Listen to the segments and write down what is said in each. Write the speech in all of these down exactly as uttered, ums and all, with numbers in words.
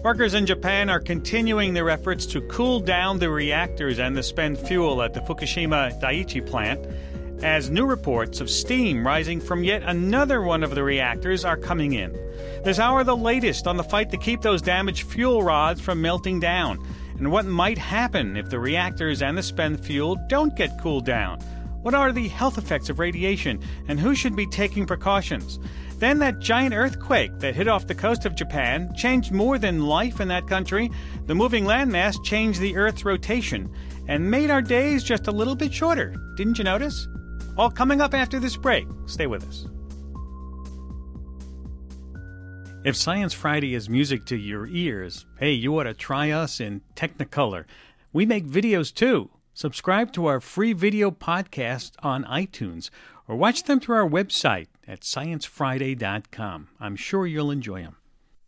Workers in Japan are continuing their efforts to cool down the reactors and the spent fuel at the Fukushima Daiichi plant as new reports of steam rising from yet another one of the reactors are coming in. This hour, the latest on the fight to keep those damaged fuel rods from melting down and what might happen if the reactors and the spent fuel don't get cooled down. What are the health effects of radiation and who should be taking precautions? Then that giant earthquake that hit off the coast of Japan changed more than life in that country. The moving landmass changed the Earth's rotation and made our days just a little bit shorter. Didn't you notice? All coming up after this break. Stay with us. If Science Friday is music to your ears, hey, you ought to try us in Technicolor. We make videos too. Subscribe to our free video podcast on iTunes or watch them through our website at science friday dot com. I'm sure you'll enjoy them.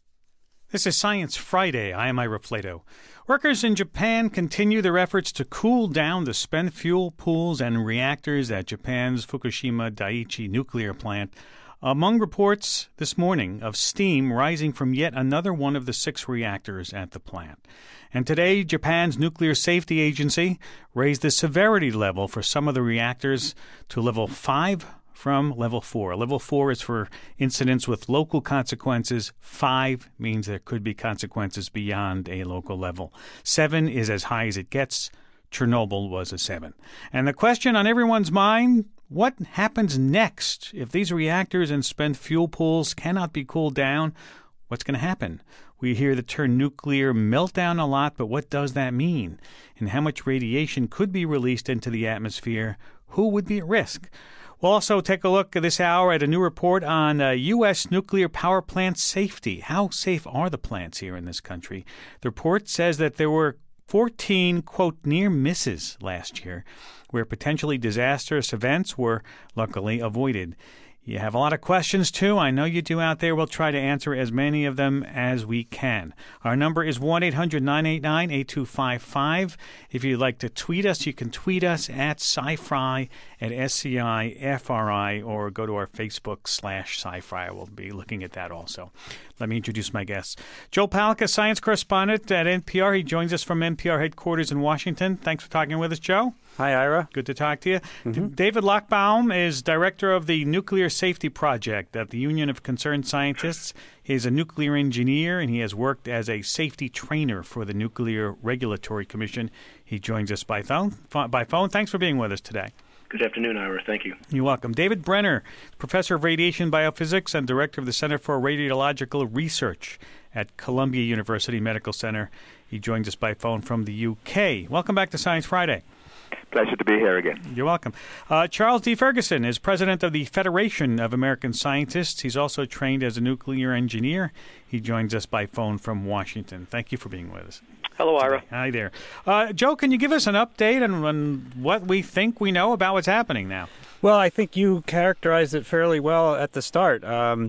This is Science Friday. I am Ira Flato. Workers in Japan continue their efforts to cool down the spent fuel pools and reactors at Japan's Fukushima Daiichi nuclear plant. Among reports this morning of steam rising from yet another one of the six reactors at the plant. And today, Japan's Nuclear Safety Agency raised the severity level for some of the reactors to level five from level four. Level four is for incidents with local consequences. Five means there could be consequences beyond a local level. Seven is as high as it gets. Chernobyl was a seven. And the question on everyone's mind, what happens next if these reactors and spent fuel pools cannot be cooled down? What's going to happen? We hear the term nuclear meltdown a lot, but what does that mean? And how much radiation could be released into the atmosphere? Who would be at risk? We'll also take a look this hour at a new report on uh, U S nuclear power plant safety. How safe are the plants here in this country? The report says that there were fourteen, quote, near misses last year, where potentially disastrous events were luckily avoided. You have a lot of questions, too. I know you do out there. We'll try to answer as many of them as we can. Our number is one eight hundred nine eight nine eight two five five. If you'd like to tweet us, you can tweet us at SciFri, at S C I F R I, or go to our Facebook slash SciFri. We'll be looking at that also. Let me introduce my guests. Joe Palca, science correspondent at N P R. He joins us from N P R headquarters in Washington. Thanks for talking with us, Joe. Hi, Ira. Good to talk to you. Mm-hmm. David Lochbaum is director of the Nuclear Safety Project at the Union of Concerned Scientists. He's a nuclear engineer, and he has worked as a safety trainer for the Nuclear Regulatory Commission. He joins us by phone. By phone. Thanks for being with us today. Good afternoon, Ira. Thank you. You're welcome. David Brenner, professor of radiation biophysics and director of the Center for Radiological Research at Columbia University Medical Center. He joins us by phone from the U K. Welcome back to Science Friday. Pleasure to be here again. You're welcome. Uh, Charles D. Ferguson is president of the Federation of American Scientists. He's also trained as a nuclear engineer. He joins us by phone from Washington. Thank you for being with us. Hello, Ira. Hi there. Uh, Joe, can you give us an update on, on what we think we know about what's happening now? Well, I think you characterized it fairly well at the start. Um,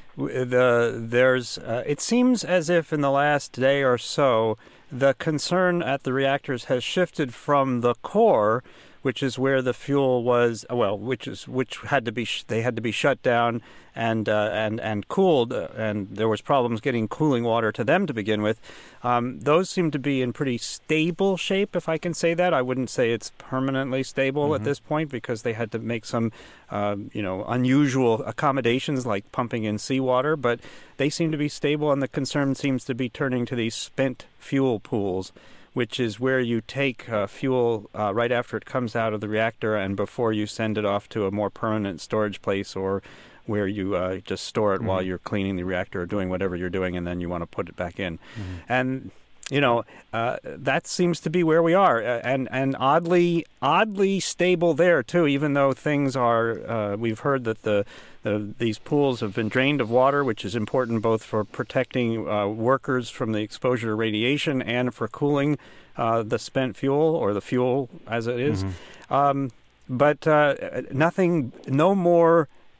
the there's uh, it seems as if in the last day or so, the concern at the reactors has shifted from the core, which is where the fuel was, well, which is which had to be sh- they had to be shut down and uh, and and cooled, uh, and there was problems getting cooling water to them to begin with. Um, those seem to be in pretty stable shape, if I can say that. I wouldn't say it's permanently stable mm-hmm. at this point because they had to make some, uh, you know, unusual accommodations like pumping in seawater, but they seem to be stable, and the concern seems to be turning to these spent fuel pools, which is where you take uh, fuel uh, right after it comes out of the reactor and before you send it off to a more permanent storage place or where you uh, just store it mm-hmm. while you're cleaning the reactor or doing whatever you're doing, and then you want to put it back in. Mm-hmm. And, you know, uh, that seems to be where we are, uh, and, and oddly oddly stable there, too, even though things are, uh, we've heard that the, the these pools have been drained of water, which is important both for protecting uh, workers from the exposure to radiation and for cooling uh, the spent fuel or the fuel as it is. Mm-hmm. Um, but uh, nothing, no more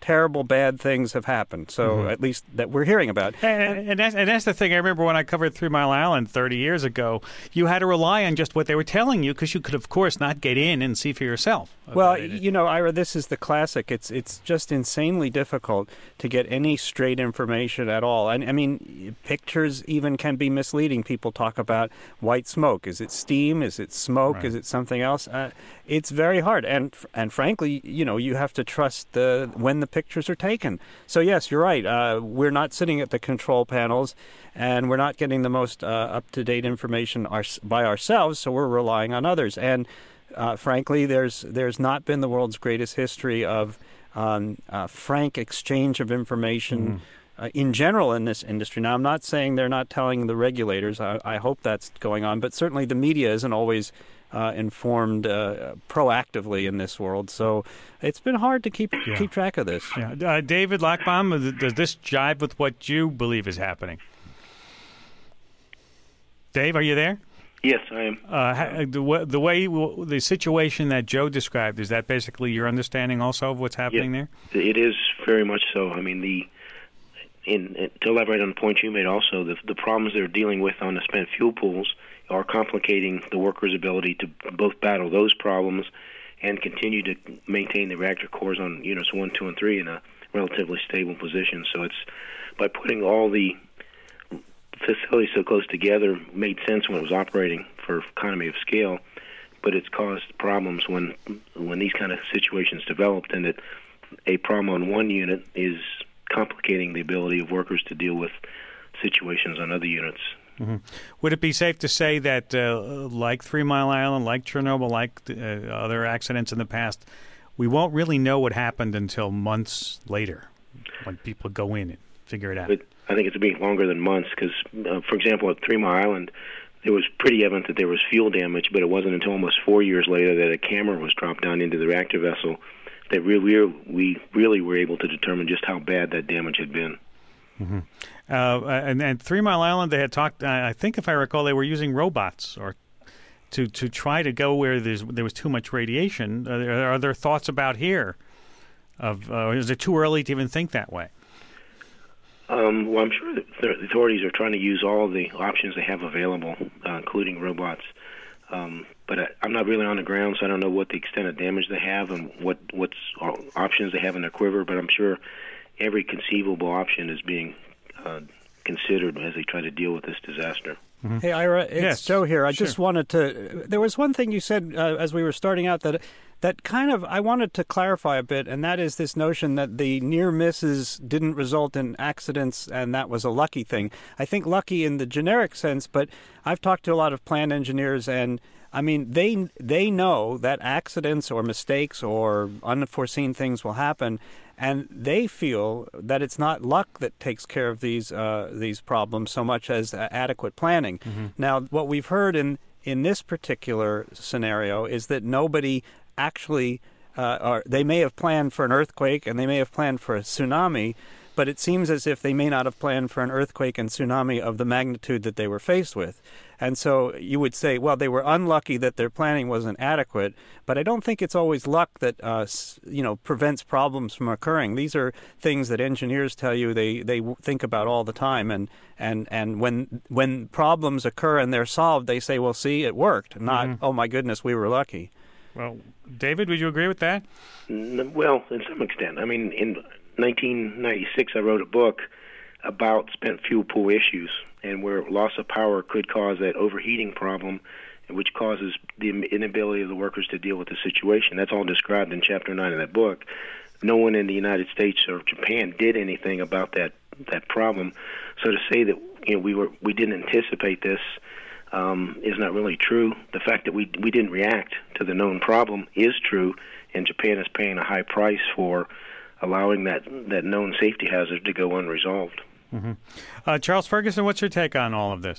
terrible, bad things have happened. So mm-hmm. at least that we're hearing about. And, and, that's, and that's the thing. I remember when I covered Three Mile Island thirty years ago, you had to rely on just what they were telling you because you could, of course, not get in and see for yourself. Well, you know, Ira, this is the classic. It's it's just insanely difficult to get any straight information at all. And I mean, pictures even can be misleading. People talk about white smoke. Is it steam? Is it smoke? Right. Is it something else? Uh, it's very hard. And and frankly, you know, you have to trust the when the pictures are taken. So yes, you're right. Uh, we're not sitting at the control panels, and we're not getting the most uh, up-to-date information our, by ourselves. So we're relying on others. And Uh, frankly, there's there's not been the world's greatest history of um, uh, frank exchange of information mm. uh, in general in this industry. Now, I'm not saying they're not telling the regulators. I, I hope that's going on, but certainly the media isn't always uh, informed uh, proactively in this world. So it's been hard to keep yeah. keep track of this. Yeah. Uh, David Lochbaum, does this jive with what you believe is happening? Dave, are you there? Yes, I am. Uh, the, the way the situation that Joe described, is that basically your understanding also of what's happening yeah, there? It is very much so. I mean, the in, in to elaborate on the point you made, also the the problems they're dealing with on the spent fuel pools are complicating the workers' ability to both battle those problems and continue to maintain the reactor cores on units one, two, and three in a relatively stable position. So it's by putting all the facilities so close together made sense when it was operating for economy of scale, but it's caused problems when when these kind of situations developed, and that a problem on one unit is complicating the ability of workers to deal with situations on other units. Mm-hmm. Would it be safe to say that, uh, like Three Mile Island, like Chernobyl, like uh, other accidents in the past, we won't really know what happened until months later when people go in and figure it out? But I think it's being longer than months because, uh, for example, at Three Mile Island, it was pretty evident that there was fuel damage, but it wasn't until almost four years later that a camera was dropped down into the reactor vessel that we, we really were able to determine just how bad that damage had been. Mm-hmm. Uh, and, and Three Mile Island, they had talked, uh, I think if I recall, they were using robots or to, to try to go where there's, there was too much radiation. Are there, are there thoughts about here? Of uh, is it too early to even think that way? Um, well, I'm sure that the authorities are trying to use all the options they have available, uh, including robots. Um, but I, I'm not really on the ground, so I don't know what the extent of damage they have and what what's options they have in their quiver. But I'm sure every conceivable option is being uh, considered as they try to deal with this disaster. Mm-hmm. Hey, Ira, it's yes, Joe here. I sure. just wanted to. There was one thing you said uh, as we were starting out that. That kind of, I wanted to clarify a bit, and that is this notion that the near misses didn't result in accidents, and that was a lucky thing. I think lucky in the generic sense, but I've talked to a lot of plant engineers, and I mean, they they know that accidents or mistakes or unforeseen things will happen, and they feel that it's not luck that takes care of these uh, these problems so much as uh, adequate planning. Mm-hmm. Now, what we've heard in in this particular scenario is that nobody actually, uh, are, they may have planned for an earthquake and they may have planned for a tsunami, but it seems as if they may not have planned for an earthquake and tsunami of the magnitude that they were faced with. And so you would say, well, they were unlucky that their planning wasn't adequate, but I don't think it's always luck that, uh, you know, prevents problems from occurring. These are things that engineers tell you they, they think about all the time. And, and, and when when problems occur and they're solved, they say, well, see, it worked, not, mm-hmm. oh, my goodness, we were lucky. Well, David, would you agree with that? Well, in some extent. I mean, in nineteen ninety-six, I wrote a book about spent fuel pool issues and where loss of power could cause that overheating problem, which causes the inability of the workers to deal with the situation. That's all described in Chapter nine of that book. No one in the United States or Japan did anything about that that problem. So to say that you know we were we didn't anticipate this Um, is not really true. The fact that we we didn't react to the known problem is true, and Japan is paying a high price for allowing that, that known safety hazard to go unresolved. Mm-hmm. Uh, Charles Ferguson, what's your take on all of this?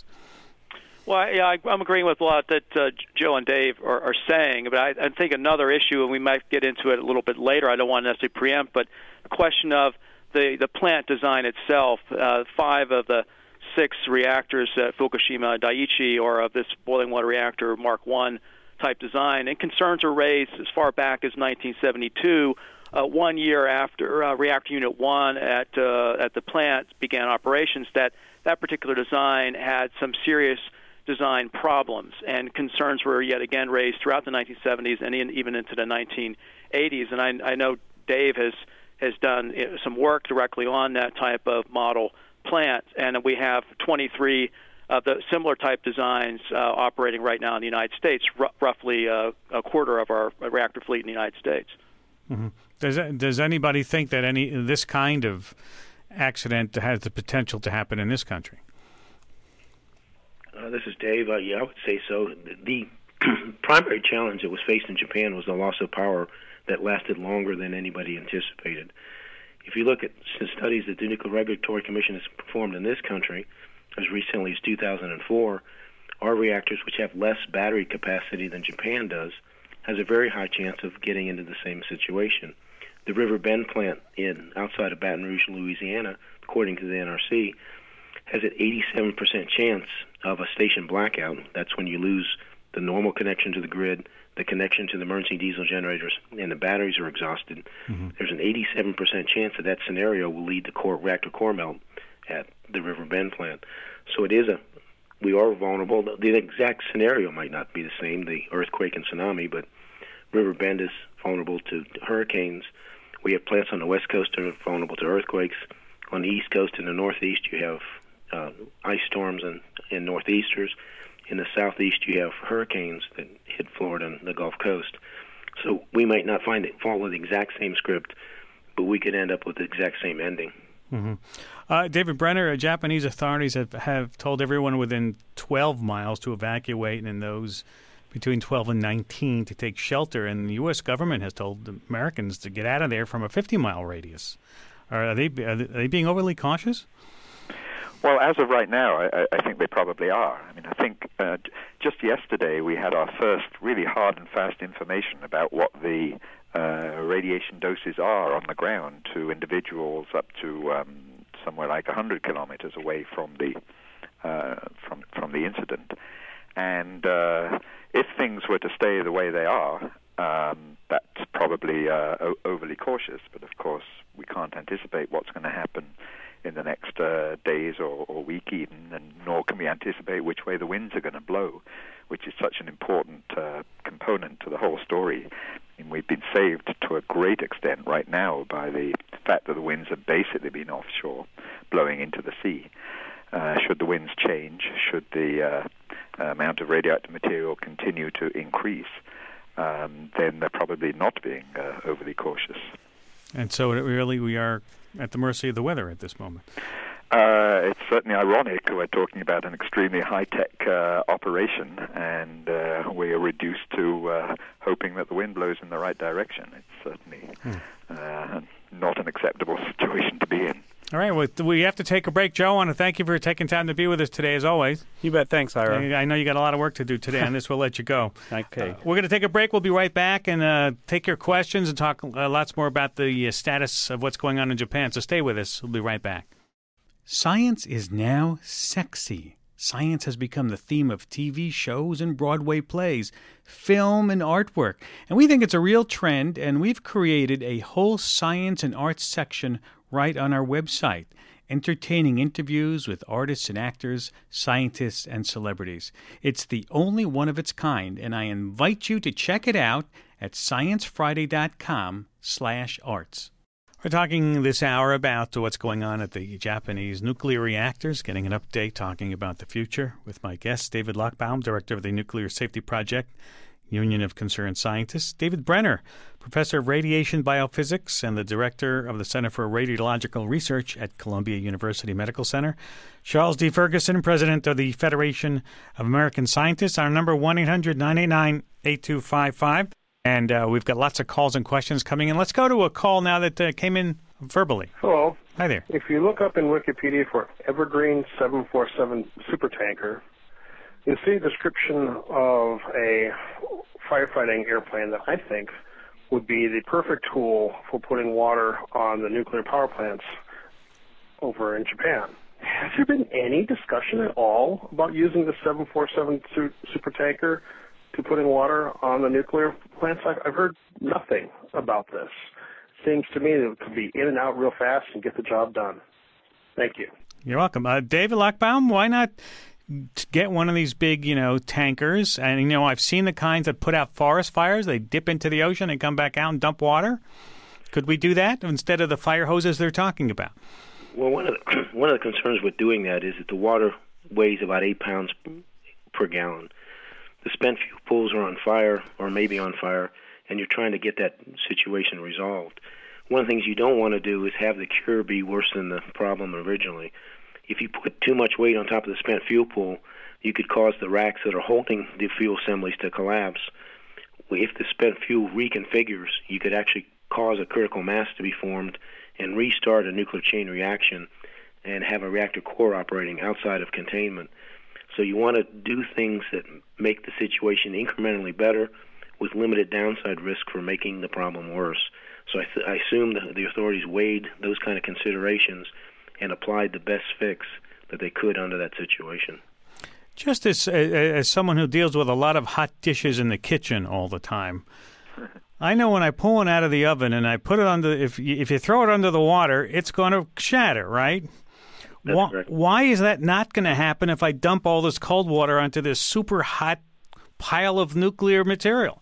Well, yeah, I, I'm agreeing with a lot that uh, Joe and Dave are, are saying, but I, I think another issue, and we might get into it a little bit later, I don't want to necessarily preempt, but the question of the, the plant design itself. Uh, five of the six reactors at Fukushima Daiichi or of this boiling water reactor Mark one type design, and concerns were raised as far back as nineteen seventy-two uh, one year after uh, reactor unit one at uh, at the plant began operations, that that particular design had some serious design problems, and concerns were yet again raised throughout the nineteen seventies and in, even into the nineteen eighties. And I, I know Dave has has done some work directly on that type of model plant, and we have twenty-three of the similar type designs uh, operating right now in the United States, r- roughly uh, a quarter of our reactor fleet in the United States. Mm-hmm. Does does anybody think that any this kind of accident has the potential to happen in this country? Uh, this is Dave. Uh, yeah, I would say so. The, the primary challenge that was faced in Japan was the loss of power that lasted longer than anybody anticipated. If you look at studies that the Nuclear Regulatory Commission has performed in this country, as recently as two thousand four, our reactors, which have less battery capacity than Japan does, has a very high chance of getting into the same situation. The River Bend plant in outside of Baton Rouge, Louisiana, according to the N R C, has an eighty-seven percent chance of a station blackout. That's when you lose the normal connection to the grid, the connection to the emergency diesel generators, and the batteries are exhausted. Mm-hmm. There's an eighty-seven percent chance that that scenario will lead to core, reactor core melt at the River Bend plant. So it is a, we are vulnerable. The exact scenario might not be the same, the earthquake and tsunami, but River Bend is vulnerable to hurricanes. We have plants on the west coast that are vulnerable to earthquakes. On the east coast and the northeast, you have uh, ice storms and, and northeasters. In the southeast, you have hurricanes that hit Florida and the Gulf Coast. So we might not find it follow the exact same script, but we could end up with the exact same ending. Mm-hmm. Uh, David Brenner, uh, Japanese authorities have, have told everyone within twelve miles to evacuate, and those between twelve and nineteen to take shelter. And the U S government has told Americans to get out of there from a fifty-mile radius. Are they, are they being overly cautious? Well, as of right now, I, I think they probably are. I mean, I think uh, just yesterday we had our first really hard and fast information about what the uh, radiation doses are on the ground to individuals up to um, somewhere like one hundred kilometers away from the uh, from from the incident. And uh, if things were to stay the way they are, um, that's probably uh, o- overly cautious. But of course, we can't anticipate what's going to happen in the next uh, days or, or week even, and nor can we anticipate which way the winds are going to blow, which is such an important uh, component to the whole story. And we've been saved to a great extent right now by the fact that the winds have basically been offshore, blowing into the sea. Uh, should the winds change, should the uh, amount of radioactive material continue to increase, um, then they're probably not being uh, overly cautious. And so really we are at the mercy of the weather at this moment. Uh, it's certainly ironic. We're talking about an extremely high-tech uh, operation, and uh, we are reduced to uh, hoping that the wind blows in the right direction. It's certainly hmm. uh, not an acceptable situation to be in. All right, well, we have to take a break. Joe, I want to thank you for taking time to be with us today, as always. You bet. Thanks, Ira. I know you got a lot of work to do today on this. We'll let you go. Okay. Uh, we're going to take a break. We'll be right back and uh, take your questions and talk uh, lots more about the uh, status of what's going on in Japan. So stay with us. We'll be right back. Science is now sexy. Science has become the theme of T V shows and Broadway plays, film and artwork. And we think it's a real trend, and we've created a whole science and arts section right on our website, entertaining interviews with artists and actors, scientists and celebrities. It's the only one of its kind, and I invite you to check it out at sciencefriday.com slash arts. We're talking this hour about what's going on at the Japanese nuclear reactors, getting an update, talking about the future with my guest, David Lochbaum, Director of the Nuclear Safety Project, Union of Concerned Scientists, David Brenner, Professor of Radiation Biophysics and the Director of the Center for Radiological Research at Columbia University Medical Center, Charles D. Ferguson, President of the Federation of American Scientists. Our number, one eight hundred nine eight nine eight two five five. And uh, we've got lots of calls and questions coming in. Let's go to a call now that uh, came in verbally. Hello. Hi there. If you look up in Wikipedia for Evergreen seven forty-seven supertanker, you'll see a description of a firefighting airplane that I think would be the perfect tool for putting water on the nuclear power plants over in Japan. Has there been any discussion at all about using the seven forty-seven su- supertanker to putting water on the nuclear plants? I've, I've heard nothing about this. seems to me that it could be in and out real fast and get the job done. Thank you. You're welcome. Uh, David Lockbaum, why not get one of these big, you know, tankers? And, you know, I've seen the kinds that put out forest fires. They dip into the ocean and come back out and dump water. Could we do that instead of the fire hoses they're talking about? Well, one of the, one of the concerns with doing that is that the water weighs about eight pounds per gallon. The spent fuel pools are on fire, or maybe on fire, and you're trying to get that situation resolved. One of the things you don't want to do is have the cure be worse than the problem originally. If you put too much weight on top of the spent fuel pool, you could cause the racks that are holding the fuel assemblies to collapse. If the spent fuel reconfigures, you could actually cause a critical mass to be formed and restart a nuclear chain reaction and have a reactor core operating outside of containment. So you want to do things that make the situation incrementally better with limited downside risk for making the problem worse. So I, th- I assume the, the authorities weighed those kind of considerations and applied the best fix that they could under that situation. Just as as someone who deals with a lot of hot dishes in the kitchen all the time, I know when I pull one out of the oven and I put it under, if you, if you throw it under the water, it's going to shatter, right? That's why, correct. why is that not going to happen if I dump all this cold water onto this super hot pile of nuclear material?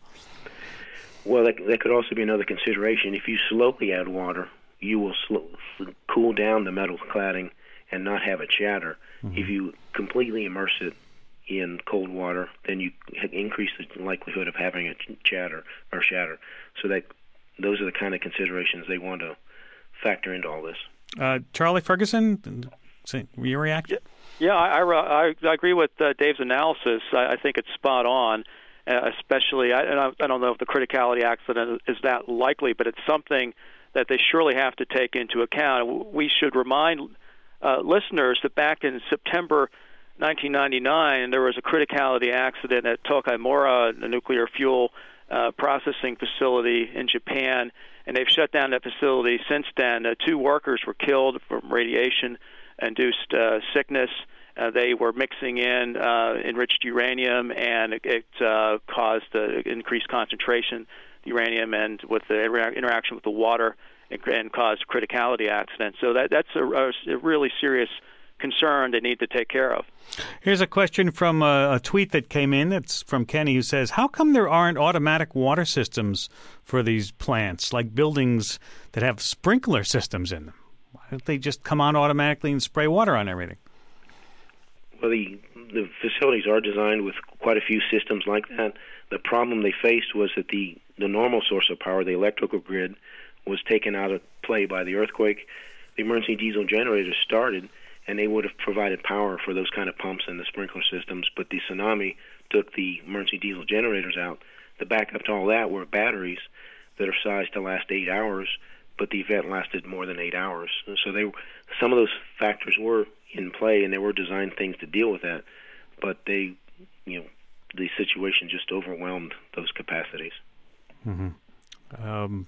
Well, that, that could also be another consideration. If you slowly add water, you will slow, cool down the metal cladding and not have it shatter. Mm-hmm. If you completely immerse it in cold water, then you increase the likelihood of having it shatter or shatter. So that those are the kind of considerations they want to factor into all this. Uh, Charlie Ferguson, will you react? Yeah, yeah I, I, I agree with uh, Dave's analysis. I, I think it's spot on, uh, especially, I, and I, I don't know if the criticality accident is that likely, but it's something that they surely have to take into account. We should remind uh, listeners that back in September nineteen ninety-nine, there was a criticality accident at Tokaimura, a nuclear fuel uh, processing facility in Japan, and they've shut down that facility since then. Uh, two workers were killed from radiation-induced uh, sickness. Uh, they were mixing in uh, enriched uranium, and it, it uh, caused uh, increased concentration of uranium, and with the inter- interaction with the water, and, and caused criticality accident. So that that's a, a really serious concern they need to take care of. Here's a question from a, a tweet that came in. It's from Kenny, who says, how come there aren't automatic water systems for these plants, like buildings that have sprinkler systems in them? Why don't they just come on automatically and spray water on everything? Well, the, the facilities are designed with quite a few systems like that. The problem they faced was that the, the normal source of power, the electrical grid, was taken out of play by the earthquake. The emergency diesel generators started, and they would have provided power for those kind of pumps and the sprinkler systems, but the tsunami took the emergency diesel generators out. The backup to all that were batteries that are sized to last eight hours, but the event lasted more than eight hours. So they, some of those factors were in play, and there were designed things to deal with that, but they, you know, the situation just overwhelmed those capacities. Mm-hmm. Um,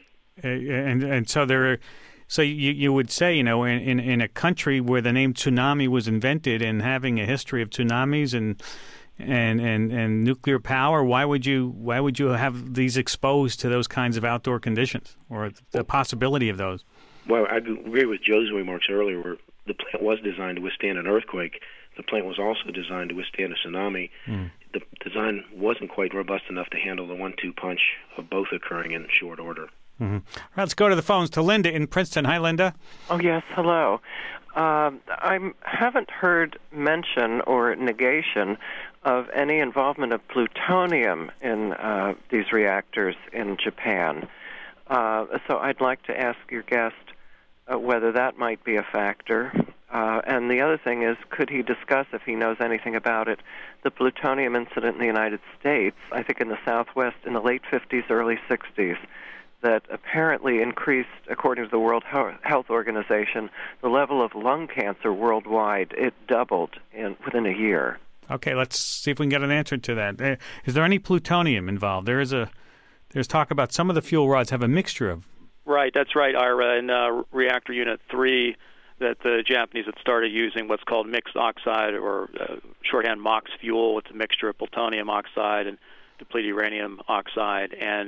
and and so there are. So you you would say, you know, in, in, in a country where the name tsunami was invented and having a history of tsunamis and and, and and nuclear power, why would you why would you have these exposed to those kinds of outdoor conditions or the possibility of those? Well, I agree with Joe's remarks earlier, where the plant was designed to withstand an earthquake. The plant was also designed to withstand a tsunami. Mm. The design wasn't quite robust enough to handle the one two punch of both occurring in short order. Mm-hmm. Right, let's go to the phones to Linda in Princeton. Hi, Linda. Oh, yes, hello. Um, I haven't heard mention or negation of any involvement of plutonium in uh, these reactors in Japan. Uh, so I'd like to ask your guest uh, whether that might be a factor. Uh, and the other thing is, could he discuss, if he knows anything about it, the plutonium incident in the United States, I think in the Southwest, in the late fifties, early sixties, that apparently increased, according to the World Health Organization, the level of lung cancer worldwide. It doubled in within a year. Okay, let's see if we can get an answer to that. Uh, is there any plutonium involved? There is a there's talk about some of the fuel rods have a mixture of. Right, that's right, Ira. In uh, reactor unit three, that the Japanese had started using what's called mixed oxide, or uh, shorthand MOX fuel. It's a mixture of plutonium oxide and depleted uranium oxide, and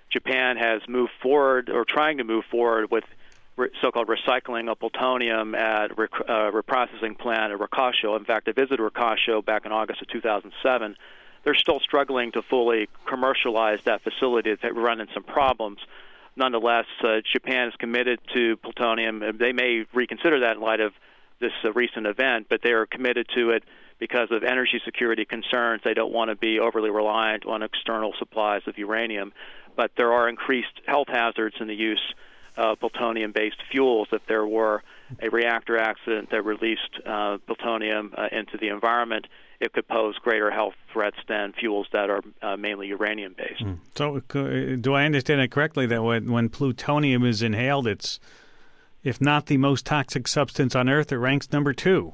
Japan has moved forward or trying to move forward with re- so-called recycling of plutonium at a rec- uh, reprocessing plant at Rokasho. In fact, I visited Rokasho back in August of two thousand seven. They're still struggling to fully commercialize that facility. They've run into some problems. Nonetheless, uh, Japan is committed to plutonium. They may reconsider that in light of this uh, recent event, but they are committed to it because of energy security concerns. They don't want to be overly reliant on external supplies of uranium. But there are increased health hazards in the use of plutonium-based fuels. If there were a reactor accident that released uh, plutonium uh, into the environment, it could pose greater health threats than fuels that are uh, mainly uranium-based. Mm. So uh, do I understand it correctly that when, when plutonium is inhaled, it's, if not the most toxic substance on Earth, it ranks number two?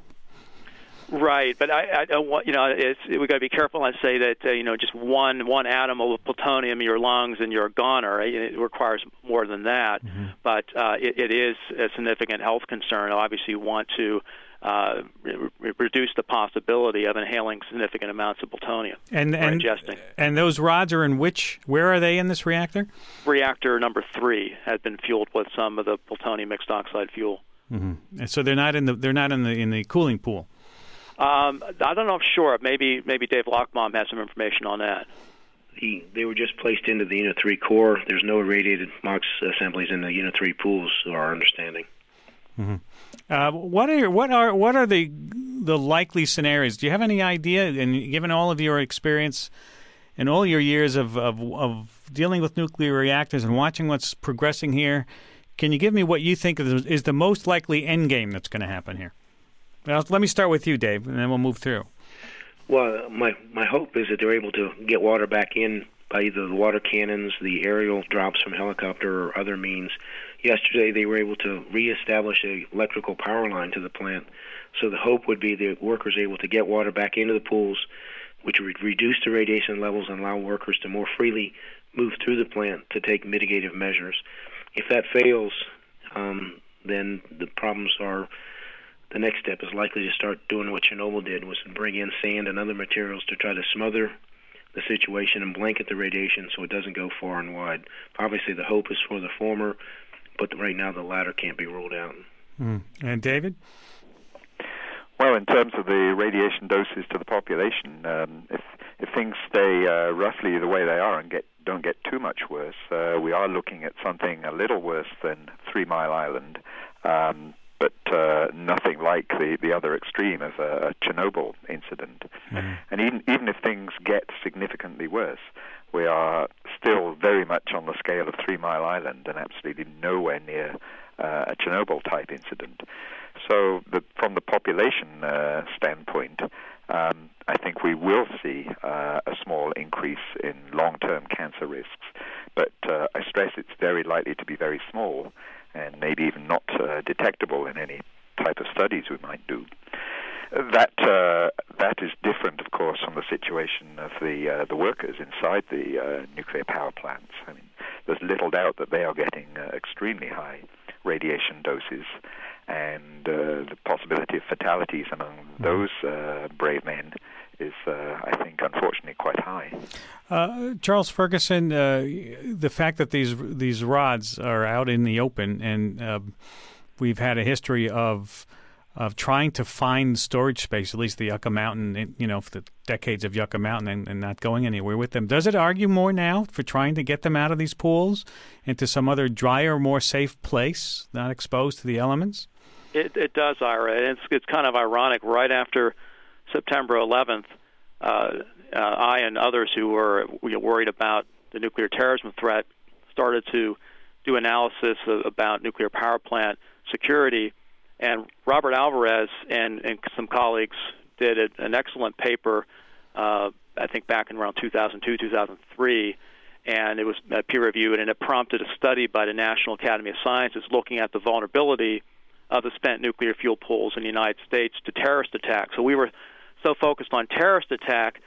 Right, but I, I don't want, you know, it's, we got to be careful. I say that, uh, you know, just one one atom of plutonium in your lungs and you're a goner. It requires more than that, mm-hmm. but uh, it, it is a significant health concern. Obviously, you want to uh, re- reduce the possibility of inhaling significant amounts of plutonium and, or and, ingesting. And those rods are in which? Where are they in this reactor? Reactor number three had been fueled with some of the plutonium mixed oxide fuel. Mm-hmm. And so they're not in the they're not in the in the cooling pool. Um, I don't know if sure. Maybe maybe Dave Lockbaum has some information on that. The, they were just placed into the Unit three core. There's no irradiated MOX assemblies in the Unit three pools, to our understanding. Mm-hmm. Uh, what are what are what are the the likely scenarios? Do you have any idea? And given all of your experience and all your years of, of of dealing with nuclear reactors and watching what's progressing here, can you give me what you think is the most likely end game that's going to happen here? Well, let me start with you, Dave, and then we'll move through. Well, my my hope is that they're able to get water back in by either the water cannons, the aerial drops from helicopter, or other means. Yesterday, they were able to reestablish a electrical power line to the plant. So the hope would be that workers are able to get water back into the pools, which would reduce the radiation levels and allow workers to more freely move through the plant to take mitigative measures. If that fails, um, then the problems are... The next step is likely to start doing what Chernobyl did, was to bring in sand and other materials to try to smother the situation and blanket the radiation so it doesn't go far and wide. Obviously, the hope is for the former, but right now the latter can't be ruled out. Mm. And David? Well, in terms of the radiation doses to the population, um, if if things stay uh, roughly the way they are and get don't get too much worse, uh, we are looking at something a little worse than Three Mile Island. Um, but uh, nothing like the, the other extreme of a, a Chernobyl incident. Mm-hmm. And even even if things get significantly worse, we are still very much on the scale of Three Mile Island and absolutely nowhere near uh, a Chernobyl-type incident. So the, from the population uh, standpoint, um, I think we will see uh, a small increase in long-term cancer risks. But uh, I stress it's very likely to be very small, and maybe even not uh, detectable in any type of studies we might do. That uh, that is different, of course, from the situation of the uh, the workers inside the uh, nuclear power plants. I mean, there's little doubt that they are getting uh, extremely high radiation doses, and uh, the possibility of fatalities among those uh, brave men is, uh, I think, unfortunately quite high. Uh, Charles Ferguson, uh, the fact that these these rods are out in the open, and uh, we've had a history of of trying to find storage space, at least the Yucca Mountain, you know, for the decades of Yucca Mountain, and, and not going anywhere with them. Does it argue more now for trying to get them out of these pools into some other drier, more safe place, not exposed to the elements? It, it does, Ira. It's, it's kind of ironic. Right after September eleventh, uh, uh, I and others who were worried about the nuclear terrorism threat started to do analysis of, about nuclear power plant security. And Robert Alvarez and, and some colleagues did a, an excellent paper, uh, I think back in around two thousand two, two thousand three, and it was uh, peer-reviewed, and it prompted a study by the National Academy of Sciences looking at the vulnerability of the spent nuclear fuel pools in the United States to terrorist attacks. So we were so focused on terrorist attack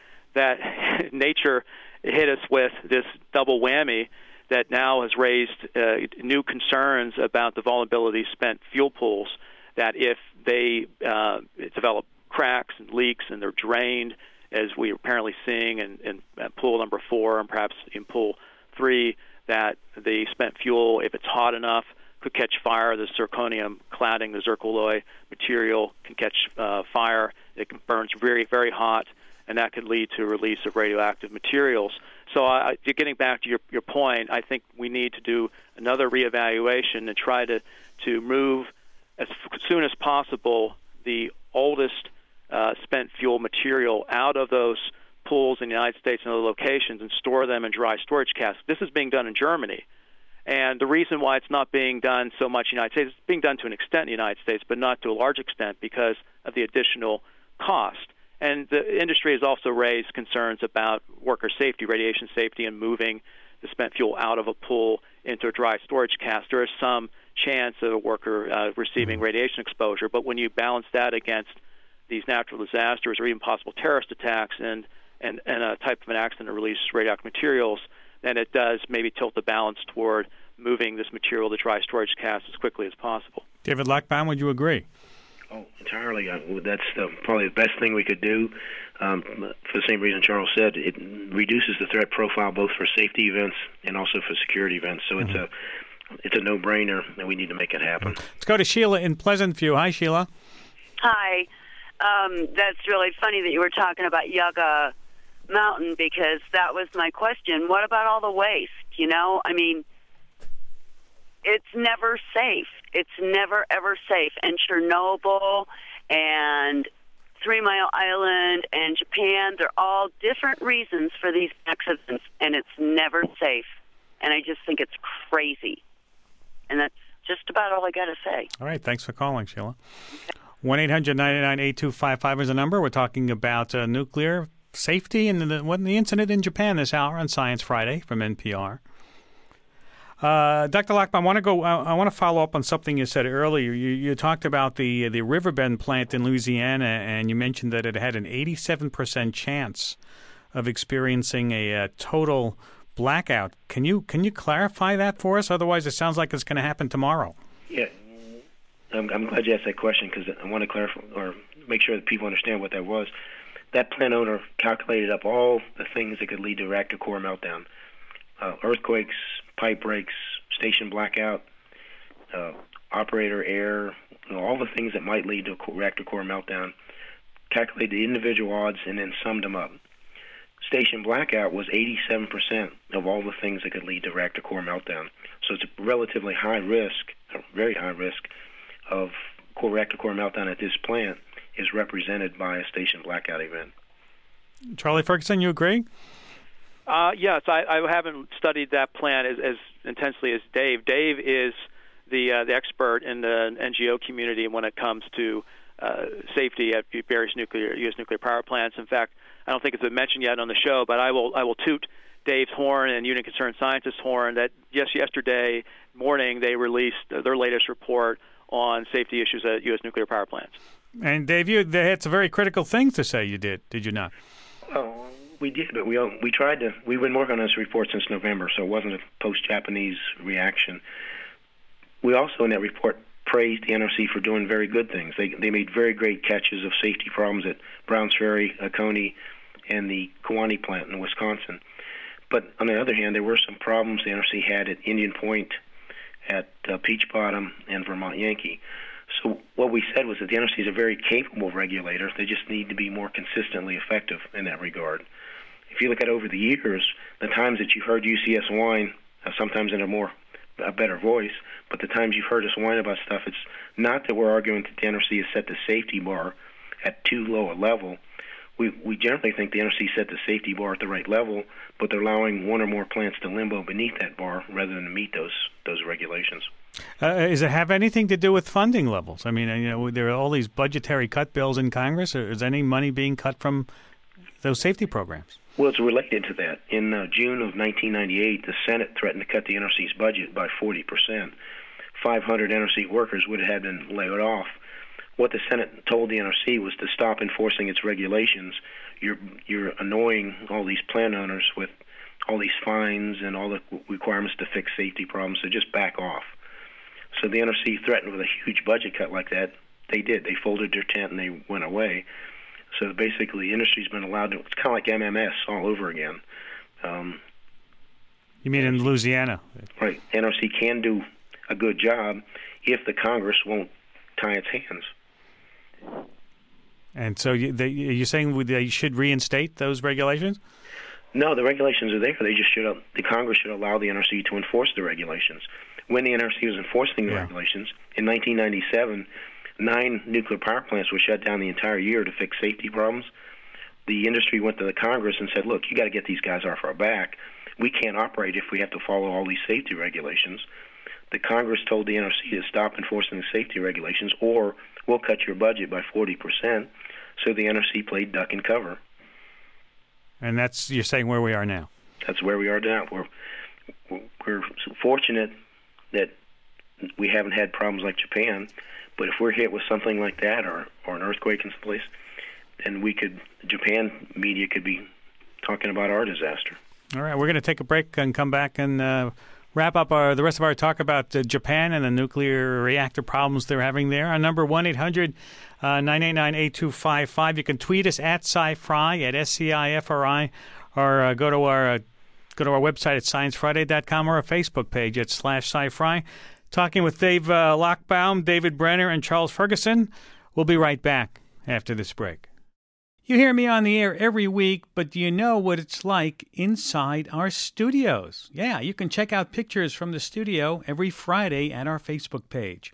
that nature hit us with this double whammy that now has raised uh, new concerns about the vulnerability of spent fuel pools, that if they uh, develop cracks and leaks and they're drained, as we're apparently seeing in, in, in pool number four and perhaps in pool three, that the spent fuel, if it's hot enough, could catch fire. The zirconium cladding, the zircaloy material can catch uh, fire. It burns very, very hot, and that could lead to a release of radioactive materials. So uh, getting back to your, your point, I think we need to do another reevaluation and try to, to move as soon as possible the oldest uh, spent fuel material out of those pools in the United States and other locations and store them in dry storage casks. This is being done in Germany. And the reason why it's not being done so much in the United States, it's being done to an extent in the United States, but not to a large extent because of the additional cost. And the industry has also raised concerns about worker safety, radiation safety, and moving the spent fuel out of a pool into a dry storage cask. There is some chance of a worker uh, receiving radiation exposure, but when you balance that against these natural disasters or even possible terrorist attacks and, and, and a type of an accident to release radioactive materials, then it does maybe tilt the balance toward moving this material to dry storage casks as quickly as possible. David Lockbaum, would you agree? Oh, entirely. Uh, that's the, probably the best thing we could do. Um, for the same reason Charles said, it reduces the threat profile both for safety events and also for security events. So mm-hmm. it's a it's a no-brainer, and we need to make it happen. Let's go to Sheila in Pleasant View. Hi, Sheila. Hi. Um, that's really funny that you were talking about Yucca Mountain because that was my question. What about all the waste? You know, I mean, it's never safe. It's never, ever safe. And Chernobyl and Three Mile Island and Japan, they're all different reasons for these accidents, and it's never safe. And I just think it's crazy. And that's just about all I got to say. All right. Thanks for calling, Sheila. one eight hundred nine nine eight two five five is the number. We're talking about uh, nuclear safety and the, what, the incident in Japan this hour on Science Friday from N P R. Uh, Doctor Lockbaum, I want to go. I, I want to follow up on something you said earlier. You, you talked about the the Riverbend plant in Louisiana, and you mentioned that it had an eighty-seven percent chance of experiencing a, a total blackout. Can you can you clarify that for us? Otherwise, it sounds like it's going to happen tomorrow. Yeah, I'm, I'm glad you asked that question because I want to clarify or make sure that people understand what that was. That plant owner calculated up all the things that could lead to reactor core meltdown: uh, earthquakes, pipe breaks, station blackout, uh, operator error, you know, all the things that might lead to a reactor core meltdown. Calculated the individual odds and then summed them up. Station blackout was eighty-seven percent of all the things that could lead to reactor core meltdown. So it's a relatively high risk, a very high risk, of core reactor core meltdown at this plant is represented by a station blackout event. Charlie Ferguson, you agree? Uh, yes, I, I haven't studied that plant as, as intensely as Dave. Dave is the uh, the expert in the N G O community when it comes to uh, safety at various nuclear U S nuclear power plants. In fact, I don't think it's been mentioned yet on the show, but I will I will toot Dave's horn and Unit Concerned Scientists' horn that yes, yesterday morning they released their latest report on safety issues at U S nuclear power plants. And Dave, you they had some very critical things to say. You did, did you not? Oh, we did, but we we tried to. We've been working on this report since November, so it wasn't a post-Japanese reaction. We also, in that report, praised the N R C for doing very good things. They they made very great catches of safety problems at Browns Ferry, Oconee, and the Kewaunee plant in Wisconsin. But on the other hand, there were some problems the N R C had at Indian Point, at uh, Peach Bottom, and Vermont Yankee. So what we said was that the N R C is a very capable regulator. They just need to be more consistently effective in that regard. If you look at over the years, the times that you've heard U C S whine, uh, sometimes in a more a better voice, but the times you've heard us whine about stuff, it's not that we're arguing that the N R C has set the safety bar at too low a level. We we generally think the N R C set the safety bar at the right level, but they're allowing one or more plants to limbo beneath that bar rather than to meet those those regulations. Uh, does it have anything to do with funding levels? I mean, you know, there are all these budgetary cut bills in Congress. Or is any money being cut from those safety programs? Well, it's related to that. In uh, June of nineteen ninety-eight, the Senate threatened to cut the N R C's budget by forty percent. five hundred N R C workers would have been laid off. What the Senate told the N R C was to stop enforcing its regulations. You're you're annoying all these plant owners with all these fines and all the requirements to fix safety problems, so just back off. So the N R C threatened with a huge budget cut like that. They did. They folded their tent and they went away. So basically, the industry's been allowed to. It's kind of like M M S all over again. Um, You mean in Louisiana? Right. N R C can do a good job if the Congress won't tie its hands. And so you, they, you're saying they should reinstate those regulations? No, the regulations are there. They just should. The Congress should allow the N R C to enforce the regulations. When the N R C was enforcing the yeah. regulations in nineteen ninety-seven, nine nuclear power plants were shut down the entire year to fix safety problems. The industry went to the Congress and said, "Look, you got to get these guys off our back. We can't operate if we have to follow all these safety regulations." The Congress told the N R C to stop enforcing the safety regulations, or we'll cut your budget by forty percent. So the N R C played duck and cover. And that's, you're saying, where we are now? That's where we are now. We're we're fortunate that we haven't had problems like Japan, but if we're hit with something like that, or or an earthquake in some place, then we could, Japan media could be talking about our disaster. All right, we're going to take a break and come back and uh, wrap up our, the rest of our talk about uh, Japan and the nuclear reactor problems they're having there. Our number, one eight hundred nine eight nine eight two five five. You can tweet us at SciFri, at S C I F R I, or uh, go to our uh, go to our website at science friday dot com, or our Facebook page at slash SciFri. Talking with Dave uh, Lochbaum, David Brenner, and Charles Ferguson. We'll be right back after this break. You hear me on the air every week, but do you know what it's like inside our studios? Yeah, you can check out pictures from the studio every Friday at our Facebook page,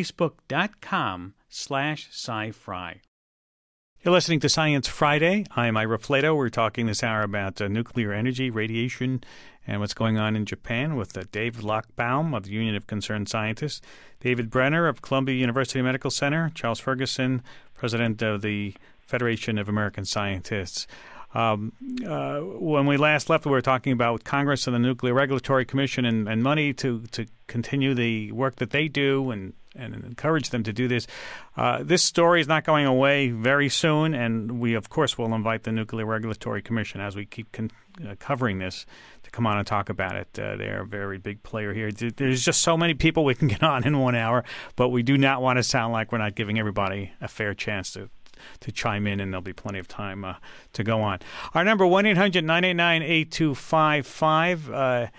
facebook.com slash SciFri. You're listening to Science Friday. I'm Ira Flato. We're talking this hour about uh, nuclear energy, radiation, and what's going on in Japan with uh, Dave Lochbaum of the Union of Concerned Scientists, David Brenner of Columbia University Medical Center, Charles Ferguson, president of the Federation of American Scientists. Um, uh, when we last left, we were talking about Congress and the Nuclear Regulatory Commission and, and money to, to continue the work that they do and, and encourage them to do this. Uh, this story is not going away very soon, and we, of course, will invite the Nuclear Regulatory Commission as we keep con- uh, covering this to come on and talk about it. Uh, they're a very big player here. There's just so many people we can get on in one hour, but we do not want to sound like we're not giving everybody a fair chance to to chime in, and there'll be plenty of time uh, to go on. Our number, one eight hundred nine eight nine eight two five five, uh,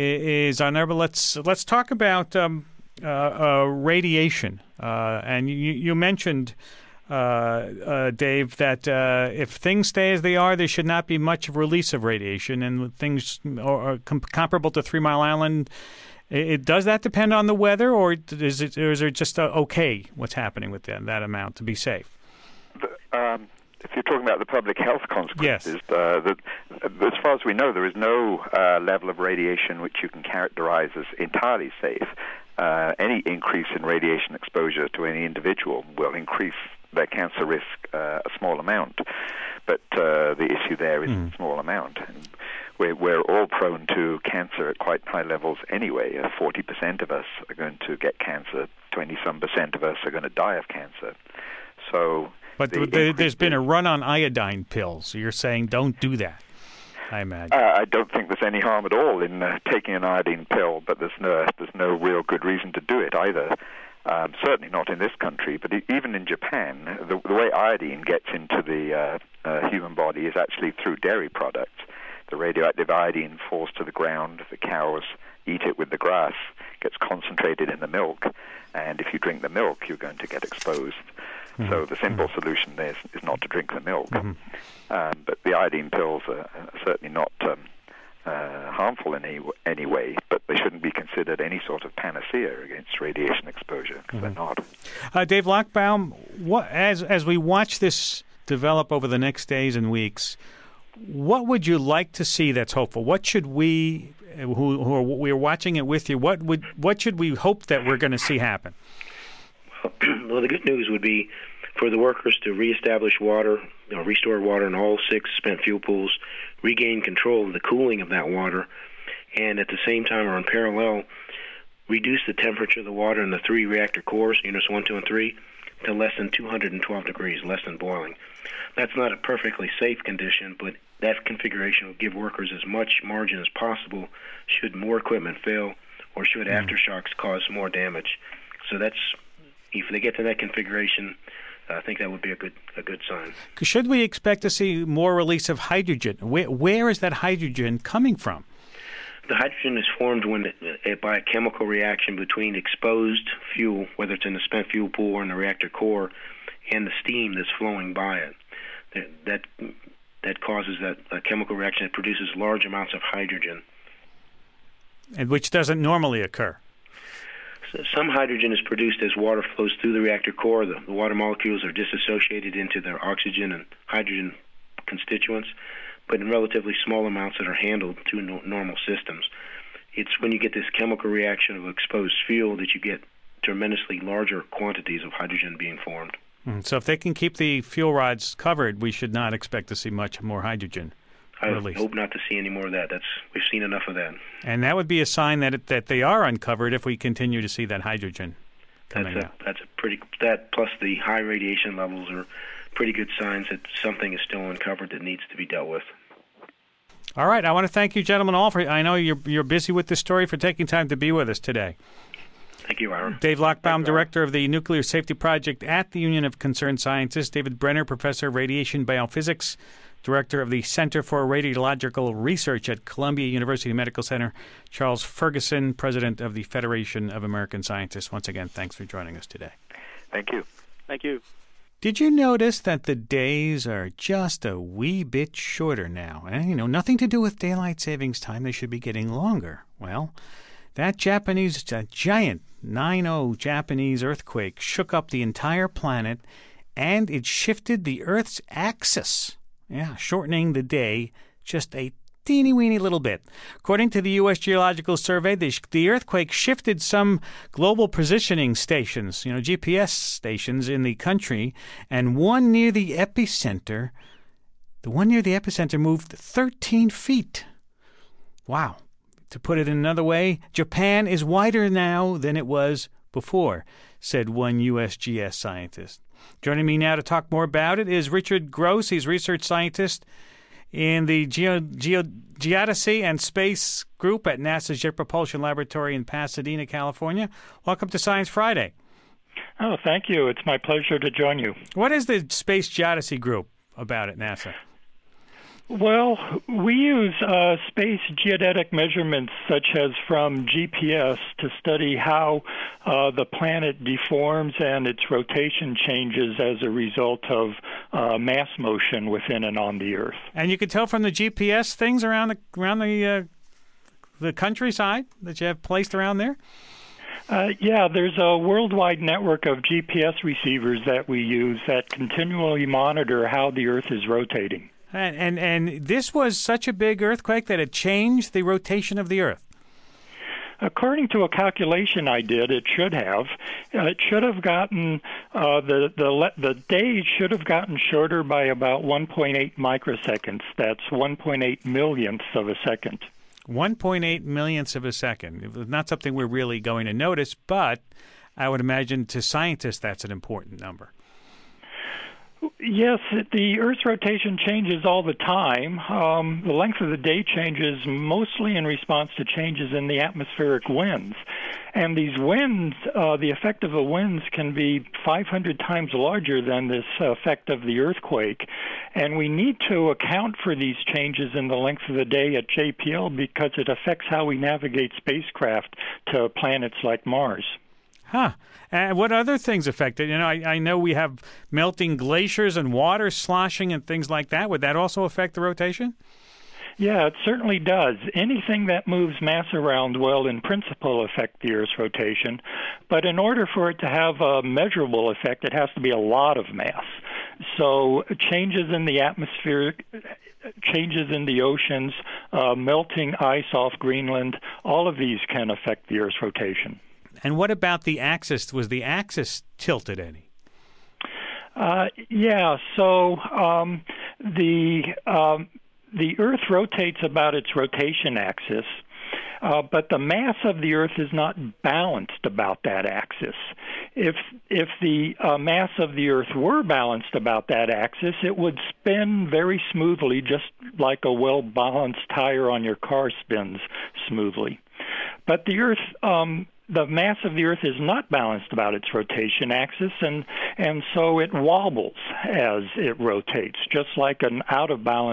is our number. Let's let's talk about um, uh, uh, radiation. Uh, and you, you mentioned, uh, uh, Dave, that uh, if things stay as they are, there should not be much of release of radiation, and things are, are com- comparable to Three Mile Island. It, it, does that depend on the weather, or is it, or is it just uh, okay what's happening with that, that amount to be safe? Um, if you're talking about the public health consequences, yes. uh, the, as far as we know, there is no uh, level of radiation which you can characterize as entirely safe. Uh, any increase in radiation exposure to any individual will increase their cancer risk uh, a small amount. But uh, the issue there is mm. a small amount. And we're, we're all prone to cancer at quite high levels anyway. Uh, forty percent of us are going to get cancer. twenty-some percent of us are going to die of cancer. So... But the the, there's been a run on iodine pills. So you're saying don't do that, I imagine. Uh, I don't think there's any harm at all in uh, taking an iodine pill, but there's no there's no real good reason to do it either. Um, certainly not in this country, but even in Japan, the, the way iodine gets into the uh, uh, human body is actually through dairy products. The radioactive iodine falls to the ground. The cows eat it with the grass, gets concentrated in the milk, and if you drink the milk, you're going to get exposed. Mm-hmm. So the simple mm-hmm. solution there is, is not to drink the milk. Mm-hmm. Um, but the iodine pills are, are certainly not um, uh, harmful in any, any way, but they shouldn't be considered any sort of panacea against radiation exposure, because mm-hmm. they're not. Uh, Dave Lochbaum, what, as, as we watch this develop over the next days and weeks, what would you like to see that's hopeful? What should we, who, who are we're watching it with you, what would what should we hope that we're going to see happen? Well, the good news would be for the workers to reestablish water, you know, restore water in all six spent fuel pools, regain control of the cooling of that water, and at the same time or in parallel, reduce the temperature of the water in the three reactor cores, units one, two, and three, to less than two hundred twelve degrees, less than boiling. That's not a perfectly safe condition, but that configuration will give workers as much margin as possible should more equipment fail or should mm. aftershocks cause more damage. So that's, if they get to that configuration, I think that would be a good a good sign. Should we expect to see more release of hydrogen? Where, where is that hydrogen coming from? The hydrogen is formed when it, it, by a chemical reaction between exposed fuel, whether it's in the spent fuel pool or in the reactor core, and the steam that's flowing by it. That that, that causes that a chemical reaction that produces large amounts of hydrogen. And which doesn't normally occur. So some hydrogen is produced as water flows through the reactor core. The, the water molecules are disassociated into their oxygen and hydrogen constituents, but in relatively small amounts that are handled through no, normal systems. It's when you get this chemical reaction of exposed fuel that you get tremendously larger quantities of hydrogen being formed. Mm, so if they can keep the fuel rods covered, we should not expect to see much more hydrogen I released. hope not to see any more of that. That's we've seen enough of that. And that would be a sign that it, that they are uncovered if we continue to see that hydrogen coming that's a, out. That's a pretty that plus the high radiation levels are pretty good signs that something is still uncovered that needs to be dealt with. All right, I want to thank you, gentlemen, all for. I know you're you're busy with this story, for taking time to be with us today. Thank you, Aaron. Dave Lochbaum, you, Director of the Nuclear Safety Project at the Union of Concerned Scientists. David Brenner, Professor of Radiation Biophysics, Director of the Center for Radiological Research at Columbia University Medical Center. Charles Ferguson, President of the Federation of American Scientists. Once again, thanks for joining us today. Thank you. Thank you. Did you notice that the days are just a wee bit shorter now? And, you know, nothing to do with daylight savings time. They should be getting longer. Well, that Japanese, that giant nine oh Japanese earthquake shook up the entire planet, and it shifted the Earth's axis. Yeah, shortening the day just a teeny-weeny little bit. According to the U S Geological Survey, the, the earthquake shifted some global positioning stations, you know, G P S stations in the country, and one near the epicenter, the one near the epicenter moved thirteen feet. Wow. To put it in another way, Japan is wider now than it was before, said one U S G S scientist. Joining me now to talk more about it is Richard Gross. He's research scientist in the Geo, Geo, Geodesy and Space Group at NASA's Jet Propulsion Laboratory in Pasadena, California. Welcome to Science Friday. Oh, thank you. It's my pleasure to join you. What is the Space Geodesy Group about at NASA? Well, we use uh, space geodetic measurements such as from G P S to study how uh, the planet deforms and its rotation changes as a result of uh, mass motion within and on the Earth. And you can tell from the G P S things around the around the uh, the countryside that you have placed around there? Uh, yeah, there's a worldwide network of G P S receivers that we use that continually monitor how the Earth is rotating. And, and and this was such a big earthquake that it changed the rotation of the Earth. According to a calculation I did, it should have. Uh, it should have gotten uh, the the the days should have gotten shorter by about one point eight microseconds. That's one point eight millionths of a second. one point eight millionths of a second. Not something we're really going to notice, but I would imagine to scientists that's an important number. Yes, the Earth's rotation changes all the time. Um, the length of the day changes mostly in response to changes in the atmospheric winds. And these winds, uh, the effect of the winds can be five hundred times larger than this effect of the earthquake. And we need to account for these changes in the length of the day at J P L because it affects how we navigate spacecraft to planets like Mars. Huh. And what other things affect it? You know, I, I know we have melting glaciers and water sloshing and things like that. Would that also affect the rotation? Yeah, it certainly does. Anything that moves mass around will, in principle, affect the Earth's rotation. But in order for it to have a measurable effect, it has to be a lot of mass. So changes in the atmosphere, changes in the oceans, uh, melting ice off Greenland, all of these can affect the Earth's rotation. And what about the axis? Was the axis tilted any? Uh, yeah, so um, the um, the Earth rotates about its rotation axis, uh, but the mass of the Earth is not balanced about that axis. If if the uh, mass of the Earth were balanced about that axis, it would spin very smoothly, just like a well-balanced tire on your car spins smoothly. But the Earth um, the mass of the Earth is not balanced about its rotation axis, and, and so it wobbles as it rotates, just like an out-of-balance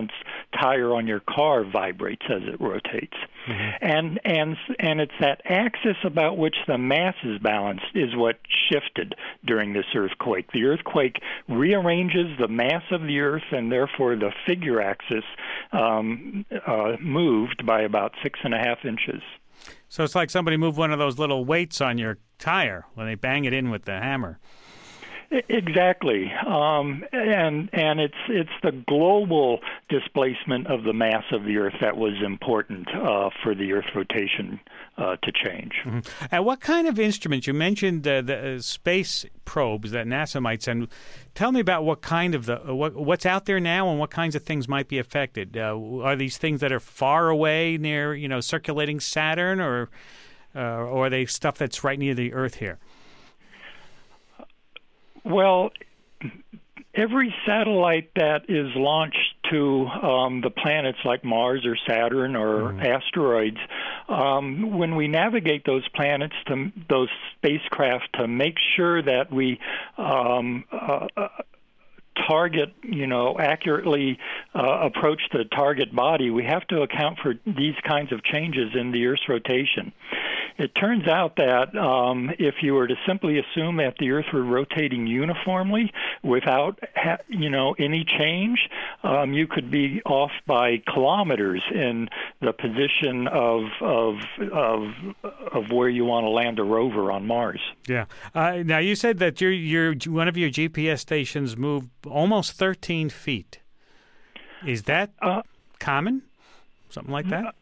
tire on your car vibrates as it rotates. Mm-hmm. And and and it's that axis about which the mass is balanced is what shifted during this earthquake. The earthquake rearranges the mass of the Earth, and therefore the figure axis um, uh, moved by about six and a half inches. So it's like somebody moved one of those little weights on your tire when they bang it in with the hammer. Exactly, um, and and it's it's the global displacement of the mass of the Earth that was important uh, for the Earth rotation uh, to change. Mm-hmm. And what kind of instruments? You mentioned uh, the uh, space probes that NASA might send. Tell me about what kind of the uh, what what's out there now and what kinds of things might be affected. Uh, are these things that are far away near, you know, circulating Saturn, or uh, or are they stuff that's right near the Earth here? Well, every satellite that is launched to um, the planets like Mars or Saturn or mm. asteroids, um, when we navigate those planets, to those spacecraft, to make sure that we um, uh, target, you know, accurately uh, approach the target body, we have to account for these kinds of changes in the Earth's rotation. It turns out that um, if you were to simply assume that the Earth were rotating uniformly without, ha- you know, any change, um, you could be off by kilometers in the position of of of, of where you want to land a rover on Mars. Yeah. Uh, now you said that your your one of your G P S stations moved almost thirteen feet. Is that uh, common? Something like that?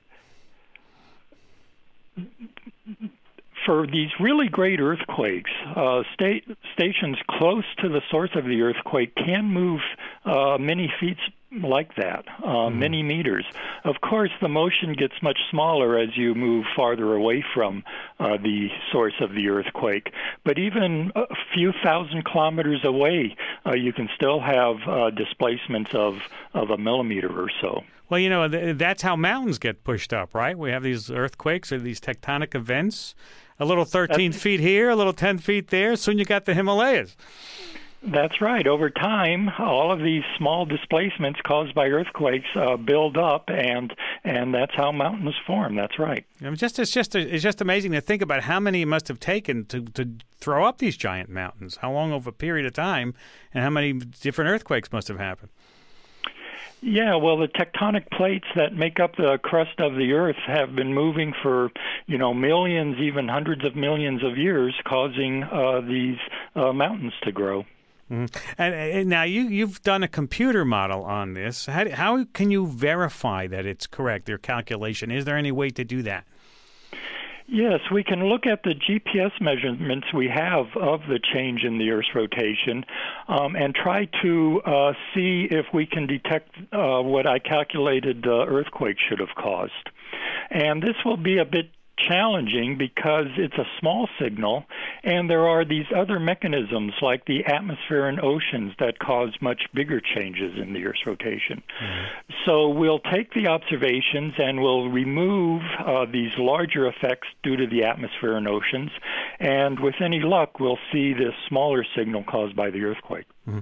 For these really great earthquakes, uh, sta- stations close to the source of the earthquake can move uh, many feet like that, uh, mm. many meters. Of course, the motion gets much smaller as you move farther away from uh, the source of the earthquake. But even a few thousand kilometers away, uh, you can still have uh, displacements of, of a millimeter or so. Well, you know, th- that's how mountains get pushed up, right? We have these earthquakes or these tectonic events. A little thirteen that's, feet here, a little ten feet there. Soon you got the Himalayas. That's right. Over time, all of these small displacements caused by earthquakes uh, build up, and and that's how mountains form. That's right. I mean, just it's just it's just amazing to think about how many it must have taken to to throw up these giant mountains. How long over a period of time, and how many different earthquakes must have happened. Yeah, well, the tectonic plates that make up the crust of the Earth have been moving for, you know, millions, even hundreds of millions of years, causing uh, these uh, mountains to grow. Mm-hmm. And, and now you, you've done a computer model on this. How, how can you verify that it's correct, their calculation? Is there any way to do that? Yes, we can look at the G P S measurements we have of the change in the Earth's rotation um, and try to uh, see if we can detect uh, what I calculated the earthquake should have caused. And this will be a bit challenging because it's a small signal, and there are these other mechanisms like the atmosphere and oceans that cause much bigger changes in the Earth's rotation. Mm-hmm. So we'll take the observations and we'll remove uh, these larger effects due to the atmosphere and oceans, and with any luck, we'll see this smaller signal caused by the earthquake. Mm-hmm.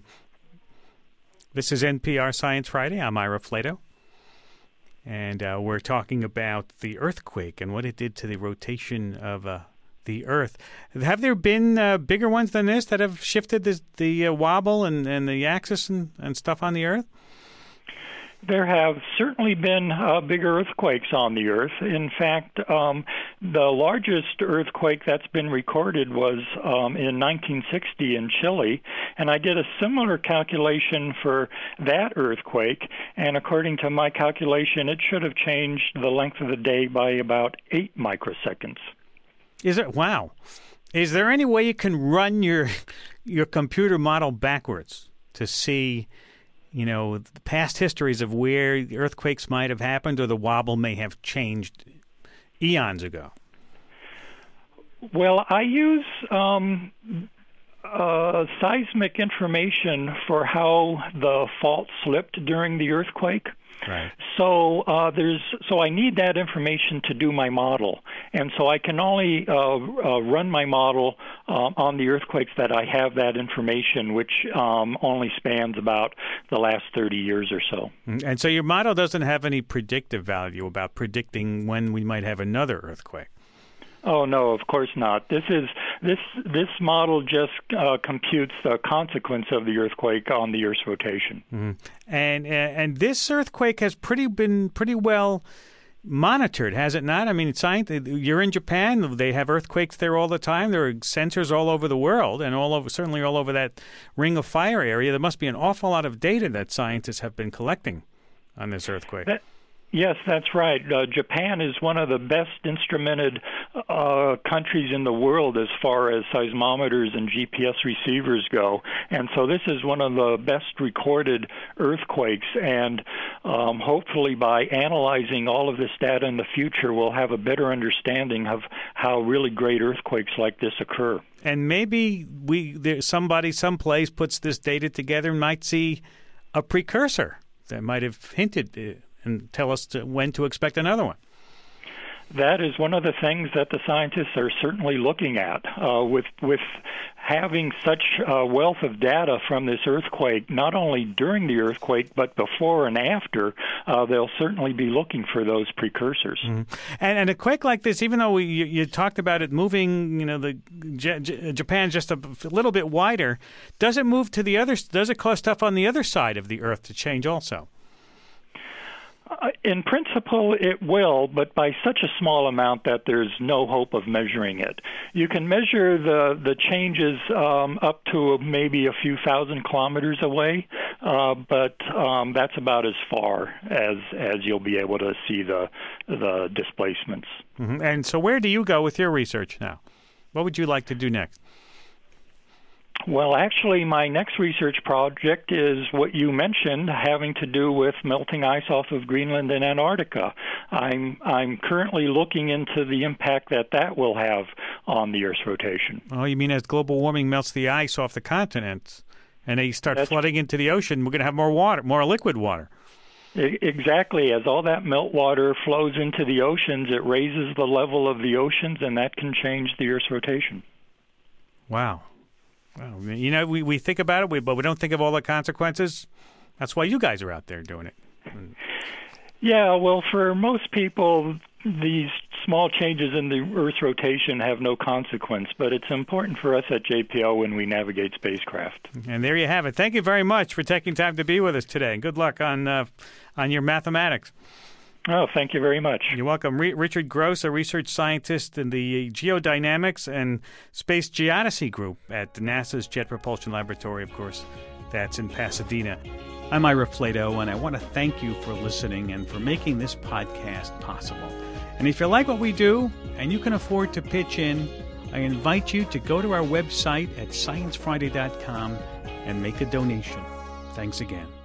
This is N P R Science Friday. I'm Ira Flato. And uh, we're talking about the earthquake and what it did to the rotation of uh, the Earth. Have there been uh, bigger ones than this that have shifted this, the uh, wobble and, and the axis and, and stuff on the Earth? There have certainly been uh, bigger earthquakes on the Earth. In fact, um, the largest earthquake that's been recorded was um, in nineteen sixty in Chile, and I did a similar calculation for that earthquake, and according to my calculation, it should have changed the length of the day by about eight microseconds. Is it? Wow. Is there any way you can run your your computer model backwards to see, you know, the past histories of where earthquakes might have happened or the wobble may have changed eons ago? Well, I use um, uh, seismic information for how the fault slipped during the earthquake. Right. So uh, there's so I need that information to do my model, and so I can only uh, uh, run my model um, on the earthquakes that I have that information, which um, only spans about the last thirty years or so. And so your model doesn't have any predictive value about predicting when we might have another earthquake. Oh no, of course not. This is this this model just uh, computes the consequence of the earthquake on the Earth's rotation. Mm-hmm. And and this earthquake has pretty been pretty well monitored, has it not? I mean, science. You're in Japan; they have earthquakes there all the time. There are sensors all over the world, and all over certainly all over that Ring of Fire area. There must be an awful lot of data that scientists have been collecting on this earthquake. That- Yes, that's right. Uh, Japan is one of the best instrumented uh, countries in the world as far as seismometers and G P S receivers go. And so this is one of the best recorded earthquakes. And um, hopefully by analyzing all of this data in the future, we'll have a better understanding of how really great earthquakes like this occur. And maybe we there, somebody someplace puts this data together and might see a precursor that might have hinted uh, and tell us to, when to expect another one. That is one of the things that the scientists are certainly looking at. Uh, with with having such a wealth of data from this earthquake, not only during the earthquake, but before and after, uh, they'll certainly be looking for those precursors. Mm-hmm. And, and a quake like this, even though we, you, you talked about it moving, you know, the J- J- Japan just a, a little bit wider, does it move to the other, does it cause stuff on the other side of the Earth to change also? Uh, in principle, it will, but by such a small amount that there's no hope of measuring it. You can measure the, the changes um, up to maybe a few thousand kilometers away, uh, but um, that's about as far as as you'll be able to see the the displacements. Mm-hmm. And so where do you go with your research now? What would you like to do next? Well, actually, my next research project is what you mentioned, having to do with melting ice off of Greenland and Antarctica. I'm I'm currently looking into the impact that that will have on the Earth's rotation. Oh, you mean as global warming melts the ice off the continents and they start That's flooding into the ocean, we're going to have more water, more liquid water. Exactly. As all that meltwater flows into the oceans, it raises the level of the oceans, and that can change the Earth's rotation. Wow. Well, you know, we, we think about it, we, but we don't think of all the consequences. That's why you guys are out there doing it. Yeah, well, for most people, these small changes in the Earth's rotation have no consequence, but it's important for us at J P L when we navigate spacecraft. And there you have it. Thank you very much for taking time to be with us today. And good luck on uh, on your mathematics. Oh, thank you very much. You're welcome. Re- Richard Gross, a research scientist in the Geodynamics and Space Geodesy Group at NASA's Jet Propulsion Laboratory, of course. That's in Pasadena. I'm Ira Flato, and I want to thank you for listening and for making this podcast possible. And if you like what we do and you can afford to pitch in, I invite you to go to our website at science friday dot com and make a donation. Thanks again.